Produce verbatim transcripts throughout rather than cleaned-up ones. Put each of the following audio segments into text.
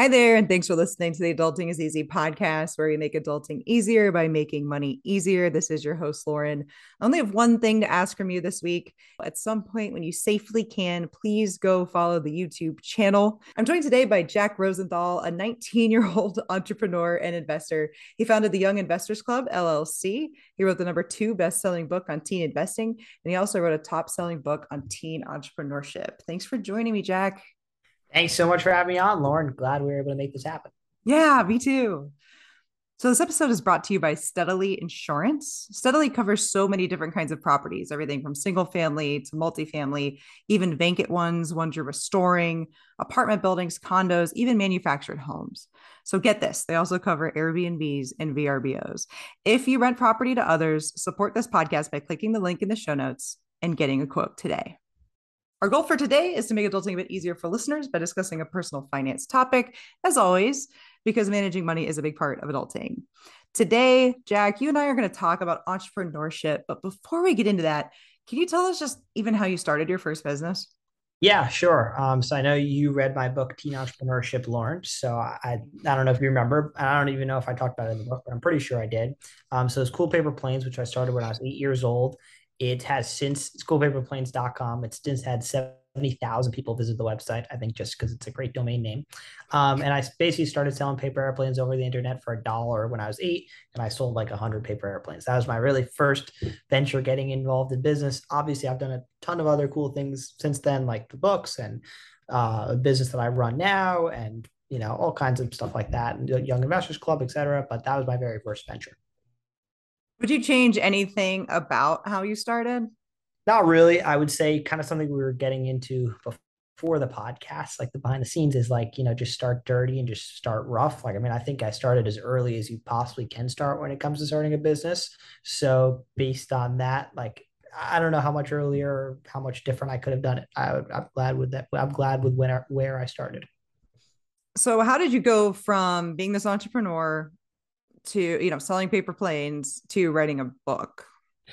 there, and thanks for listening to the Adulting is Easy podcast, where we make adulting easier by making money easier. This is your host, Lauren. I only have one thing to ask from you this week. At some point, when you safely can, please go follow the YouTube channel. I'm joined today by Jack Rosenthal, a nineteen year old entrepreneur and investor. He founded the Young Investors Club, L L C. He wrote the number two best selling book on teen investing, and he also wrote a top selling book on teen entrepreneurship. Thanks for joining me, Jack. Thanks so much for having me on, Lauren. Glad we were able to make this happen. Yeah, me too. So, this episode is brought to you by Steadily Insurance. Steadily covers so many different kinds of properties, everything from single family to multifamily, even vacant ones, ones you're restoring, apartment buildings, condos, even manufactured homes. So, get this, they also cover Airbnbs and V R B Os. If you rent property to others, support this podcast by clicking the link in the show notes and getting a quote today. Our goal for today is to make adulting a bit easier for listeners by discussing a personal finance topic, as always, because managing money is a big part of adulting. Today, Jack, you and I are going to talk about entrepreneurship. But before we get into that, can you tell us just even how you started your first business? Yeah, sure. Um, so I know you read my book, Teen Entrepreneurship, Lauren. So I, I don't know if you remember. I don't even know if I talked about it in the book, but I'm pretty sure I did. Um, so it's Cool Paper Planes, which I started when I was eight years old. It has since it's cool paper planes dot com. It's since had seventy thousand people visit the website, I think, just because it's a great domain name. Um, and I basically started selling paper airplanes over the internet for a dollar when I was eight, and I sold like one hundred paper airplanes. That was my really first venture getting involved in business. Obviously, I've done a ton of other cool things since then, like the books and uh, a business that I run now, and you know all kinds of stuff like that, and Young Investors Club, et cetera. But that was my very first venture. Would you change anything about how you started? Not really. I would say kind of something we were getting into before the podcast, like the behind the scenes is like, you know, just start dirty and just start rough. Like, I mean, I think I started as early as you possibly can start when it comes to starting a business. So based on that, like, I don't know how much earlier or how much different I could have done it. I would, I'm glad with that. I'm glad with when, where I started. So, how did you go from being this entrepreneur to, you know, selling paper planes to writing a book?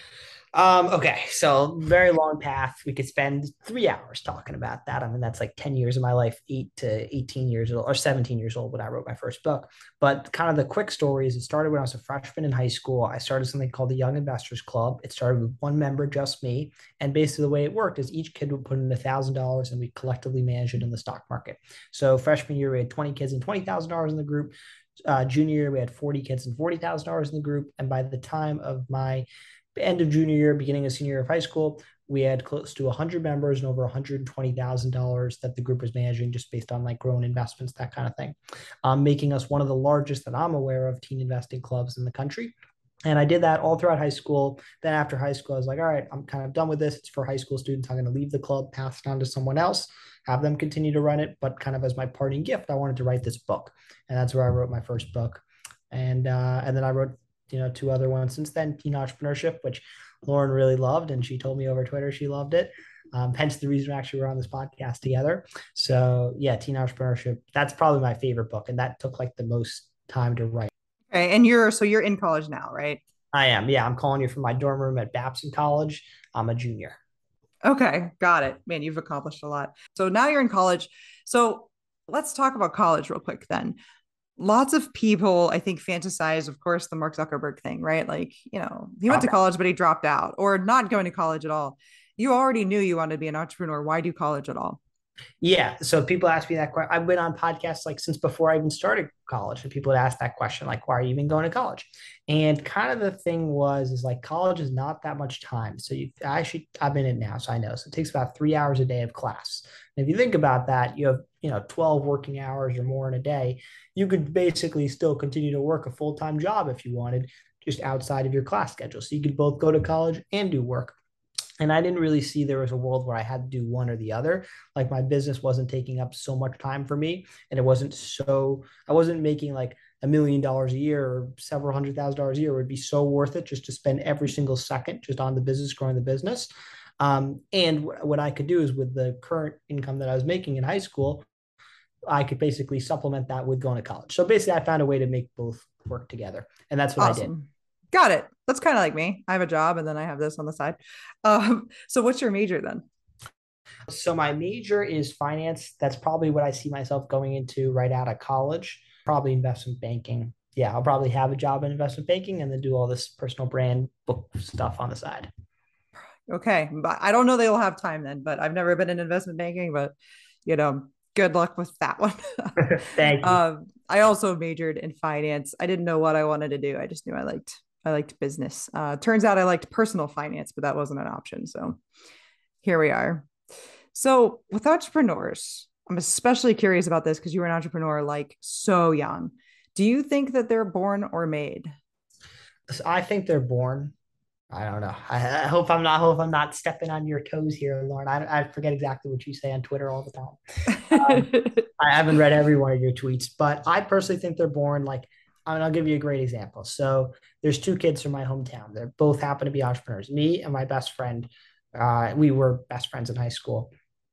Um, okay, so very long path. We could spend three hours talking about that. I mean, that's like ten years of my life, eight to eighteen years old, or seventeen years old when I wrote my first book. But kind of the quick story is it started when I was a freshman in high school. I started something called the Young Investors Club. It started with one member, just me. And basically the way it worked is each kid would put in a thousand dollars and we collectively manage it in the stock market. So freshman year, we had twenty kids and twenty thousand dollars in the group. Uh, junior year, we had forty kids and forty thousand dollars in the group. And by the time of my end of junior year, beginning of senior year of high school, we had close to one hundred members and over one hundred twenty thousand dollars that the group was managing just based on like grown investments, that kind of thing, um, making us one of the largest that I'm aware of teen investing clubs in the country. And I did that all throughout high school. Then after high school, I was like, all right, I'm kind of done with this. It's for high school students. I'm going to leave the club, pass it on to someone else, have them continue to run it. But kind of as my parting gift, I wanted to write this book. And that's where I wrote my first book. And uh, and then I wrote you know, two other ones since then, Teen Entrepreneurship, which Lauren really loved. And she told me over Twitter she loved it. Um, hence the reason actually we're on this podcast together. So yeah, Teen Entrepreneurship, that's probably my favorite book. And that took like the most time to write. Okay. And you're, so you're in college now, right? I am. Yeah, I'm calling you from my dorm room at Babson College. I'm a junior. Okay. Got it. Man, you've accomplished a lot. So now you're in college. So let's talk about college real quick then. Lots of people, I think, fantasize, of course, the Mark Zuckerberg thing, right? Like, you know, he went to college, but he dropped out or not going to college at all. You already knew you wanted to be an entrepreneur. Why do college at all? Yeah. So people ask me that question. I've been on podcasts like since before I even started college, and people would ask that question, like, why are you even going to college? And kind of the thing was, is like college is not that much time. So you actually, I've been in now, so I know. So it takes about three hours a day of class. And if you think about that, you have, you know, twelve working hours or more in a day. You could basically still continue to work a full-time job if you wanted, just outside of your class schedule. So you could both go to college and do work. And I didn't really see there was a world where I had to do one or the other. Like my business wasn't taking up so much time for me, and it wasn't so I wasn't making like a million dollars a year or several hundred thousand dollars a year. It would be so worth it just to spend every single second just on the business, growing the business. Um, and w- what I could do is with the current income that I was making in high school, I could basically supplement that with going to college. So basically, I found a way to make both work together, and that's what I did. Awesome. Got it. That's kind of like me. I have a job and then I have this on the side. Um, so what's your major then? So my major is finance. That's probably what I see myself going into right out of college. Probably investment banking. Yeah, I'll probably have a job in investment banking and then do all this personal brand book stuff on the side. Okay, but I don't know they'll have time then, but I've never been in investment banking, but you know, good luck with that one. Thank you. um, I also majored in finance. I didn't know what I wanted to do. I just knew I liked I liked business. Uh, turns out I liked personal finance, but that wasn't an option. So here we are. So with entrepreneurs, I'm especially curious about this because you were an entrepreneur like so young. Do you think that they're born or made? So I think they're born. I don't know. I, I hope I'm not. I hope I'm not stepping on your toes here, Lauren. I, I forget exactly what you say on Twitter all the time. Um, I haven't read every one of your tweets, but I personally think they're born. Like, I mean, I'll give you a great example. So there's two kids from my hometown. They both happen to be entrepreneurs. Me and my best friend. Uh, we were best friends in high school,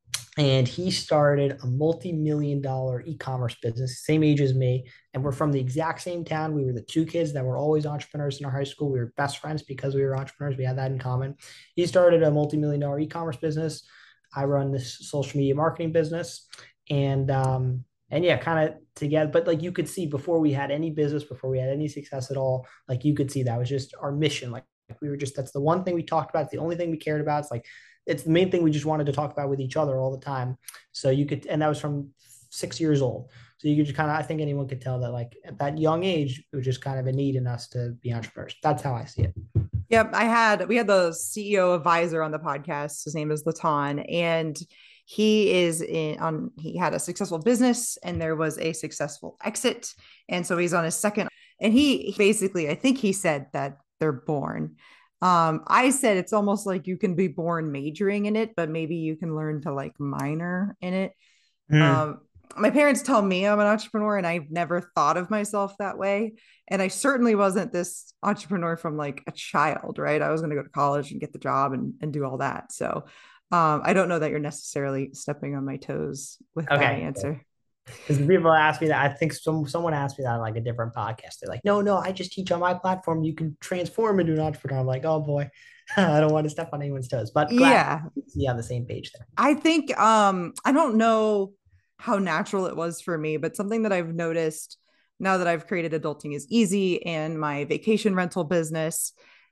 and he started a multi-million dollar e-commerce business, same age as me, and we're from the exact same town. We were the two kids that were always entrepreneurs in our high school. We were best friends because we were entrepreneurs. We had that in common. He started a multi-million dollar e-commerce business. I run this social media marketing business, and um, and yeah, kind of together. But like you could see before we had any business, before we had any success at all, like you could see that was just our mission. Like we were just, that's the one thing we talked about. It's the only thing we cared about. It's like it's the main thing we just wanted to talk about with each other all the time. So you could, and that was from six years old. So you could just kind of, I think anyone could tell that like at that young age, it was just kind of a need in us to be entrepreneurs. That's how I see it. Yep, I had we had the C E O of Visor on the podcast. His name is Latan, and he is in on he had a successful business and there was a successful exit. And so he's on his second, and he basically, I think he said that they're born. Um, I said it's almost like you can be born majoring in it, but maybe you can learn to like minor in it. Mm. Um, my parents tell me I'm an entrepreneur, and I've never thought of myself that way. And I certainly wasn't this entrepreneur from like a child, right? I was going to go to college and get the job and, and do all that. So um, I don't know that you're necessarily stepping on my toes with that Okay. answer. Because the people ask me that, I think some someone asked me that on like a different podcast. They're like, no, no, I just teach on my platform. You can transform into an entrepreneur. I'm like, oh boy, I don't want to step on anyone's toes, but glad Yeah, to be on the same page there. I think um, I don't know how natural it was for me, but something that I've noticed now that I've created Adulting is Easy and my vacation rental business,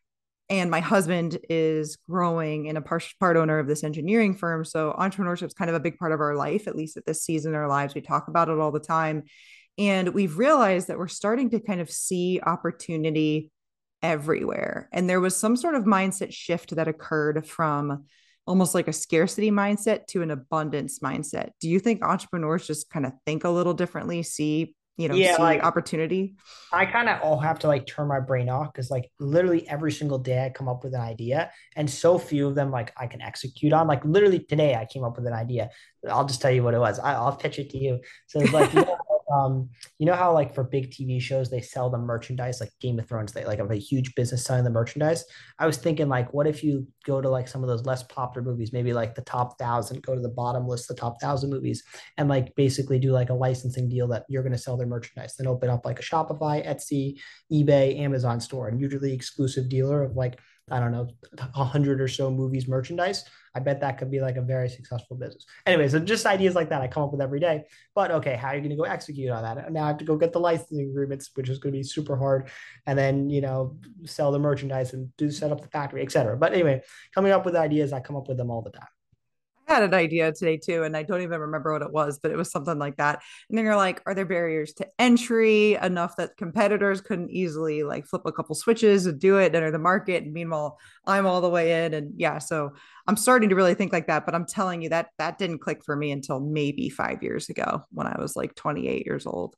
and my husband is growing and a part, part owner of this engineering firm. So entrepreneurship is kind of a big part of our life, at least at this season in our lives. We talk about it all the time. And we've realized that we're starting to kind of see opportunity everywhere. And there was some sort of mindset shift that occurred from almost like a scarcity mindset to an abundance mindset. Do you think entrepreneurs just kind of think a little differently, see, you know, Yeah, see like opportunity? I kind of all have to like turn my brain off because like literally every single day I come up with an idea and so few of them like I can execute on. Like literally today I came up with an idea. I'll just tell you what it was. I, I'll pitch it to you. So it's like, you know, um, you know how like for big T V shows they sell the merchandise, like Game of Thrones, they like have a huge business selling the merchandise. I was thinking like, what if you go to like some of those less popular movies, maybe like the top thousand, go to the bottom list, the top thousand movies, and like basically do like a licensing deal that you're going to sell their merchandise. Then open up like a Shopify, Etsy, eBay, Amazon store, and usually exclusive dealer of like, I don't know, a hundred or so movies merchandise. I bet that could be like a very successful business. Anyway, so just ideas like that I come up with every day. But okay, how are you going to go execute on that? Now I have to go get the licensing agreements, which is going to be super hard, and then you know sell the merchandise and do set up the factory, et cetera. But anyway, coming up with ideas, I come up with them all the time. Had an idea today too, and I don't even remember what it was, but it was something like that. And then you're like, are there barriers to entry enough that competitors couldn't easily like flip a couple switches and do it, enter the market? And meanwhile, I'm all the way in. And yeah, so I'm starting to really think like that. But I'm telling you that that didn't click for me until maybe five years ago when I was like twenty-eight years old.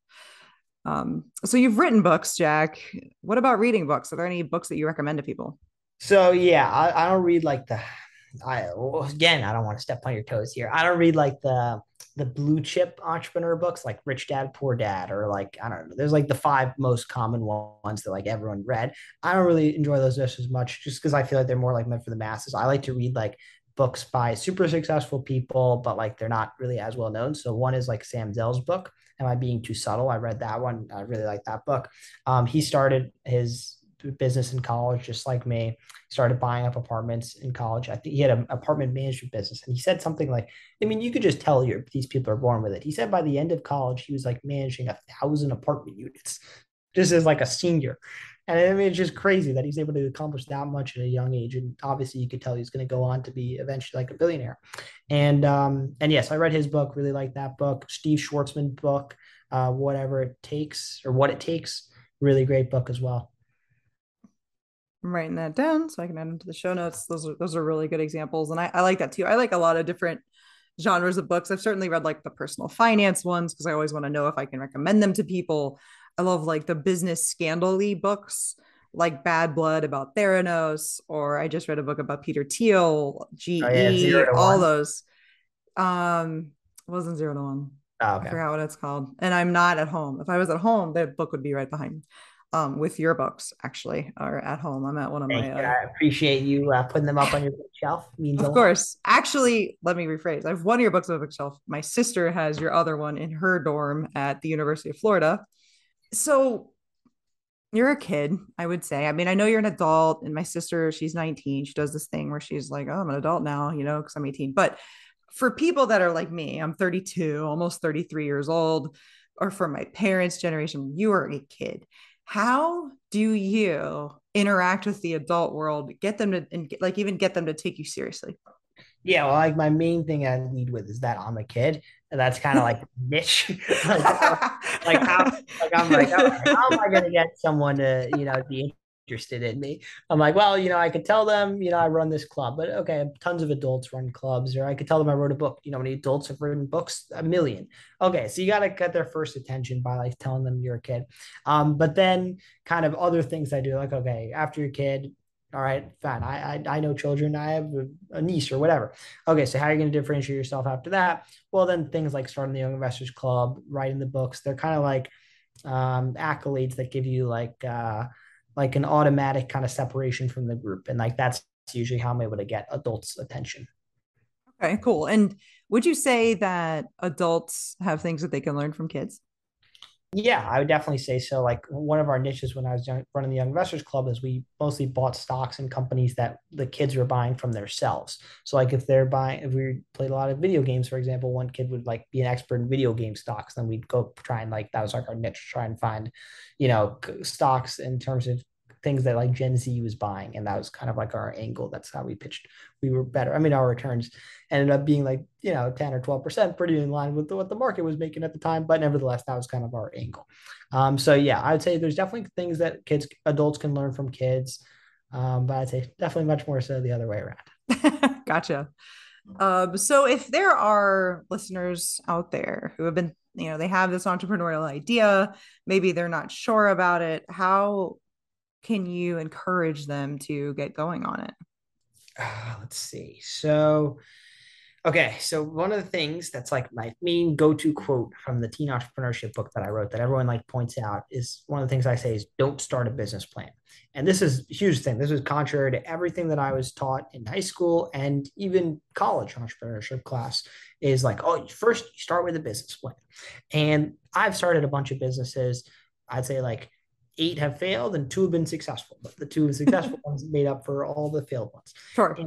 Um, so you've written books, Jack. What about reading books? Are there any books that you recommend to people? So yeah, I, I don't read like the I well, again, I don't want to step on your toes here. I don't read like the the blue chip entrepreneur books like Rich Dad Poor Dad or like I don't know. There's like the five most common ones that like everyone read. I don't really enjoy those just as much just because I feel like they're more like meant for the masses. I like to read like books by super successful people, but like they're not really as well known. So one is like Sam Zell's book, Am I Being Too Subtle? I read that one. I really like that book. Um, he started his business in college just like me. started buying up apartments in college. I think he had an apartment management business, and he said something like, I mean, you could just tell you these people are born with it. He said by the end of college, he was like managing a thousand apartment units just as like a senior. And I mean, it's just crazy that he's able to accomplish that much at a young age. And obviously, you could tell he's going to go on to be eventually like a billionaire. And um, and yes, I read his book, really like that book. Steve Schwartzman book, uh, Whatever It Takes or What It Takes, really great book as well. I'm writing that down so I can add them to the show notes. Those are those are really good examples, and I, I like that too. I like a lot of different genres of books. I've certainly read like the personal finance ones because I always want to know if I can recommend them to people. I love like the business scandal-y books, like Bad Blood about Theranos, or I just read a book about Peter Thiel, Oh yeah, zero G E, to all one. those. Um, it wasn't zero to one. Oh, I okay. forgot what it's called. And I'm not at home. If I was at home, that book would be right behind me. Um, with your books actually, or at home. I'm at one of Thank my you. uh I appreciate you uh, putting them up on your shelf. It means a of lot. course. Actually, let me rephrase. I have one of your books on the bookshelf. My sister has your other one in her dorm at the University of Florida. So you're a kid, I would say. I mean, I know you're an adult, and my sister, she's nineteen. She does this thing where she's like, oh, I'm an adult now, you know, because I'm eighteen. But for people that are like me, I'm thirty-two, almost thirty-three years old, or for my parents' generation, you are a kid. How do you interact with the adult world, get them to, and get, like, even get them to take you seriously? Yeah, well, like my main thing I lead with is that I'm a kid, and that's kind of like niche. like, uh, like how, like I'm like, all right, how am I gonna get someone to, you know, be interested in me? I'm like, well, you know, I could tell them, you know, I run this club, but okay, tons of adults run clubs, or I could tell them I wrote a book. You know, how many adults have written books? A million. Okay, so you got to get their first attention by like telling them you're a kid. Um, but then kind of other things I do, like, okay, after your kid, all right, fine. I, I I know children. I have a, a niece or whatever. Okay, so how are you going to differentiate yourself after that? Well, then things like starting the Young Investors Club, writing the books, they're kind of like um, accolades that give you like uh, like an automatic kind of separation from the group, and like that's usually how I'm able to get adults' attention. Okay, cool. And would you say that adults have things that they can learn from kids? Yeah, I would definitely say so. Like one of our niches when I was young, running the Young Investors Club is we mostly bought stocks in companies that the kids were buying from themselves. So like if they're buying, if we played a lot of video games, for example, one kid would like be an expert in video game stocks, then we'd go try and like that was like our niche, try and find, you know, stocks in terms of things that like Gen Z was buying, and that was kind of like our angle. That's how we pitched. We were better. I mean, our returns ended up being like, you know, ten or twelve percent, pretty in line with what the market was making at the time. But nevertheless, that was kind of our angle. Um, so yeah, I'd say there's definitely things that kids, adults can learn from kids. Um, but I'd say definitely much more so the other way around. Gotcha. Um, so if there are listeners out there who have been, you know, they have this entrepreneurial idea, maybe they're not sure about it, how can you encourage them to get going on it? Uh, let's see. So okay, so one of the things that's like my main go-to quote from the teen entrepreneurship book that I wrote that everyone like points out is one of the things I say is don't start a business plan. And this is a huge thing. This is contrary to everything that I was taught in high school and even college entrepreneurship class is like, oh, first you start with a business plan. And I've started a bunch of businesses. I'd say like eight have failed and two have been successful, but the two successful ones made up for all the failed ones. Sure. And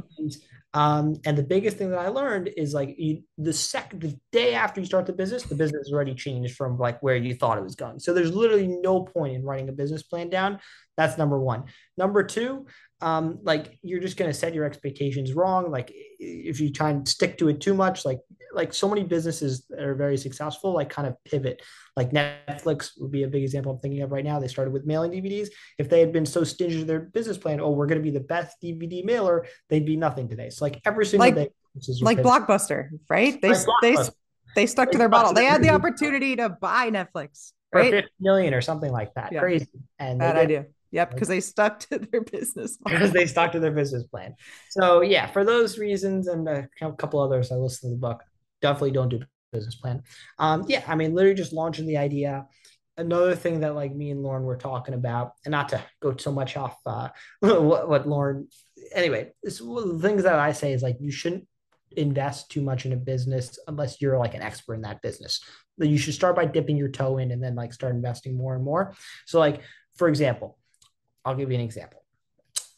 um, and the biggest thing that I learned is like you, the second, the day after you start the business, the business has already changed from like where you thought it was going. So there's literally no point in writing a business plan down. That's number one. Number two, um, like you're just going to set your expectations wrong. Like if you try and stick to it too much, like like so many businesses that are very successful, like kind of pivot. Like Netflix would be a big example I'm thinking of right now. They started with mailing D V Ds. If they had been so stingy to their business plan, oh, we're going to be the best D V D mailer, they'd be nothing today. It's like every single Like day. This is your like pivot. Blockbuster, right? They Like they Blockbuster. they stuck They to their stuck model. to They had the their opportunity to buy Netflix, for right? fifty million or something like that. Yeah, Crazy. And they bad did idea. Yep, because they stuck to their business because they model. stuck to their business plan. So yeah, for those reasons and a couple others, I listened to the book. Definitely don't do business plan. Um, yeah, I mean, literally just launching the idea. Another thing that like me and Lauren were talking about, and not to go so much off uh, what, what Lauren. Anyway, this one of the things that I say is like you shouldn't invest too much in a business unless you're like an expert in that business. You should start by dipping your toe in and then like start investing more and more. So like for example, I'll give you an example.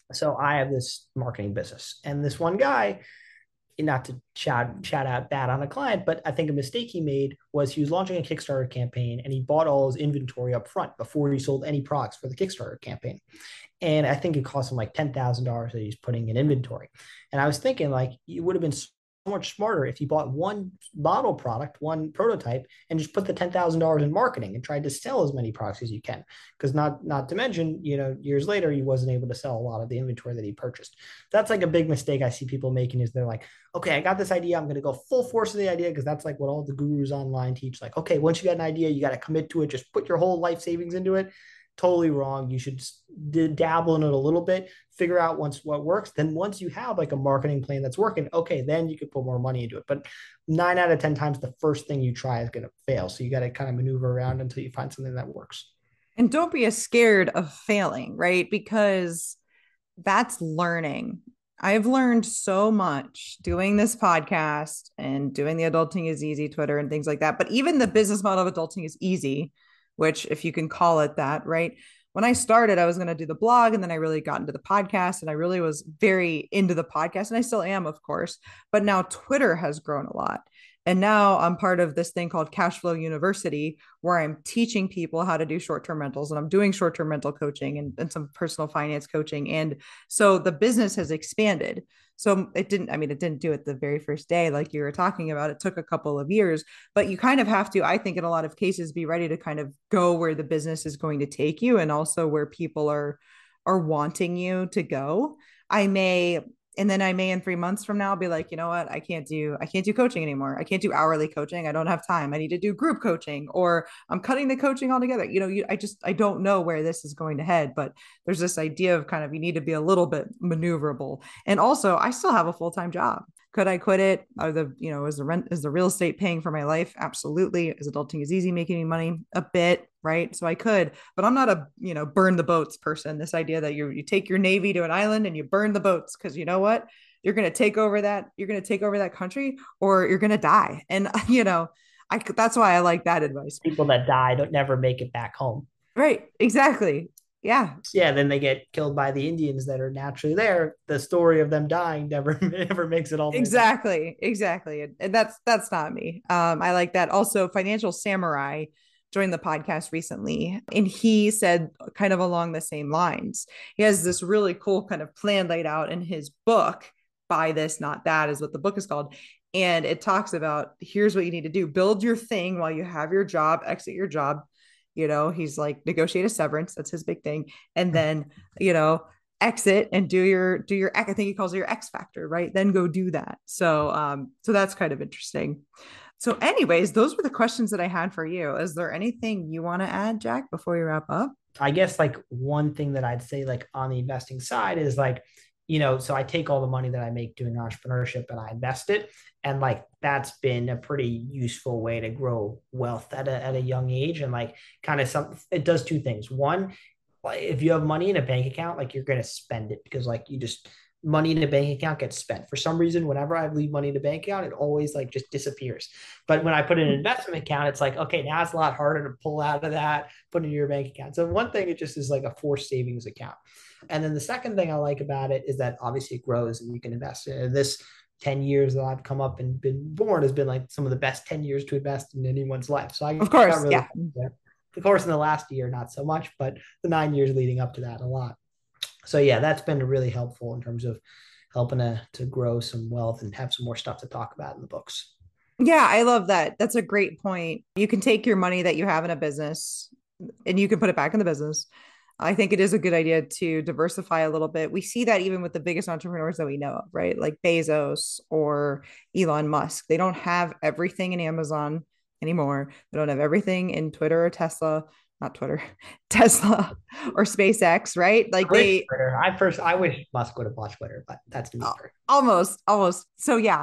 So I have this marketing business, and this one guy, not to shout shout out bad on a client, but I think a mistake he made was he was launching a Kickstarter campaign and he bought all his inventory up front before he sold any products for the Kickstarter campaign. And I think it cost him like ten thousand dollars that he's putting in inventory. And I was thinking like it would have been so much smarter if he bought one model product, one prototype, and just put the ten thousand dollars in marketing and tried to sell as many products as you can. Because not not to mention, you know, years later, he wasn't able to sell a lot of the inventory that he purchased. That's like a big mistake I see people making is they're like, okay, I got this idea. I'm going to go full force of the idea because that's like what all the gurus online teach. Like, okay, once you got an idea, you got to commit to it. Just put your whole life savings into it. Totally wrong. You should dabble in it a little bit, figure out once what works. Then once you have like a marketing plan that's working, okay, then you could put more money into it. But nine out of ten times, the first thing you try is going to fail. So you got to kind of maneuver around until you find something that works. And don't be as scared of failing, right? Because that's learning. I've learned so much doing this podcast and doing the Adulting is Easy Twitter and things like that. But even the business model of Adulting is Easy, which, if you can call it that, right? When I started, I was going to do the blog and then I really got into the podcast and I really was very into the podcast. And I still am, of course. But now Twitter has grown a lot. And now I'm part of this thing called Cashflow University, where I'm teaching people how to do short term rentals and I'm doing short term rental coaching and, and some personal finance coaching. And so the business has expanded. So it didn't, I mean, it didn't do it the very first day, like you were talking about. It took a couple of years, but you kind of have to, I think, in a lot of cases, be ready to kind of go where the business is going to take you and also where people are are wanting you to go. I may and then I may in three months from now be like, you know what, I can't do, I can't do coaching anymore. I can't do hourly coaching. I don't have time. I need to do group coaching, or I'm cutting the coaching altogether. You know, you, I just, I don't know where this is going to head, but there's this idea of kind of, you need to be a little bit maneuverable. And also I still have a full-time job. Could I quit it? Are the, you know, is the rent, is the real estate paying for my life? Absolutely. Is Adulting is Easy making me money? A bit, right? So I could, but I'm not a, you know, burn the boats person. This idea that you you take your Navy to an island and you burn the boats because you know what? You're going to take over that, you're going to take over that country or you're going to die. And, you know, I, that's why I like that advice. People that die don't never make it back home. Right. Exactly. Yeah. Yeah, then they get killed by the Indians that are naturally there. The story of them dying never never makes it all. Exactly. Exactly. And that's that's not me. Um, I like that. Also, Financial Samurai joined the podcast recently, and he said kind of along the same lines. He has this really cool kind of plan laid out in his book. Buy This, Not That is what the book is called. And it talks about here's what you need to do: build your thing while you have your job, exit your job. You know, he's like, negotiate a severance. That's his big thing. And then, you know, exit and do your, do your, I think he calls it your X factor, right? Then go do that. So, um, so that's kind of interesting. So anyways, those were the questions that I had for you. Is there anything you want to add, Jack, before we wrap up? I guess like one thing that I'd say like on the investing side is like, you know, so I take all the money that I make doing entrepreneurship and I invest it. And like that's been a pretty useful way to grow wealth at a, at a young age. And like kind of some, it does two things. One, if you have money in a bank account, like you're going to spend it because like you just, money in a bank account gets spent. For some reason, whenever I leave money in a bank account, it always like just disappears. But when I put in an investment account, it's like, okay, now it's a lot harder to pull out of that, put in your bank account. So one thing, it just is like a forced savings account. And then the second thing I like about it is that obviously it grows and you can invest in it. This ten years that I've come up and been born has been like some of the best ten years to invest in anyone's life. So I of course, really, yeah. Of course, in the last year, not so much, but the nine years leading up to that, a lot. So yeah, that's been really helpful in terms of helping to, to grow some wealth and have some more stuff to talk about in the books. Yeah, I love that. That's a great point. You can take your money that you have in a business and you can put it back in the business. I think it is a good idea to diversify a little bit. We see that even with the biggest entrepreneurs that we know of, right? Like Bezos or Elon Musk. They don't have everything in Amazon anymore. They don't have everything in Twitter or Tesla, not Twitter, Tesla or SpaceX, right? Like they Twitter. I first I wish Musk would have bought Twitter, but that's me. Almost, almost. So yeah.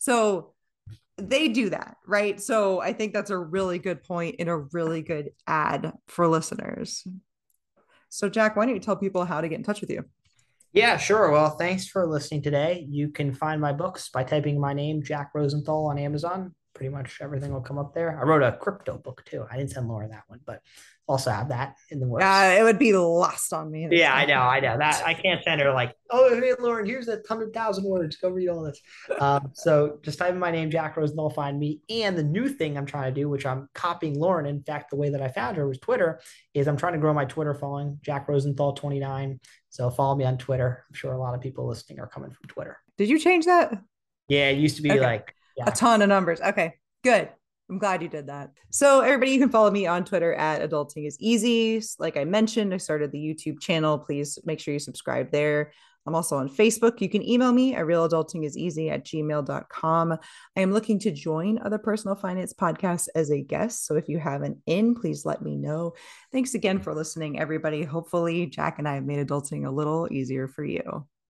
So they do that, right? So I think that's a really good point and a really good ad for listeners. So, Jack, why don't you tell people how to get in touch with you? Yeah, sure. Well, thanks for listening today. You can find my books by typing my name, Jack Rosenthal, on Amazon. Pretty much everything will come up there. I wrote a crypto book too. I didn't send Laura that one, but also have that in the works. Uh, it would be lost on me. Yeah, I know, I know that I can't send her like, oh, hey, Lauren, here's a hundred thousand words. Go read all this. Um, so just type in my name, Jack Rosenthal, find me. And the new thing I'm trying to do, which I'm copying Lauren. In fact, the way that I found her was Twitter. Is I'm trying to grow my Twitter following, Jack Rosenthal twenty-nine. So follow me on Twitter. I'm sure a lot of people listening are coming from Twitter. Did you change that? Yeah, it used to be Okay. like A yeah. ton of numbers. Okay, good. I'm glad you did that. So, everybody, you can follow me on Twitter at Adulting is Easy. Like I mentioned, I started the YouTube channel. Please make sure you subscribe there. I'm also on Facebook. You can email me at realadultingiseasy at gmail dot com. I am looking to join other personal finance podcasts as a guest. So if you have an in, please let me know. Thanks again for listening, everybody. Hopefully, Jack and I have made adulting a little easier for you.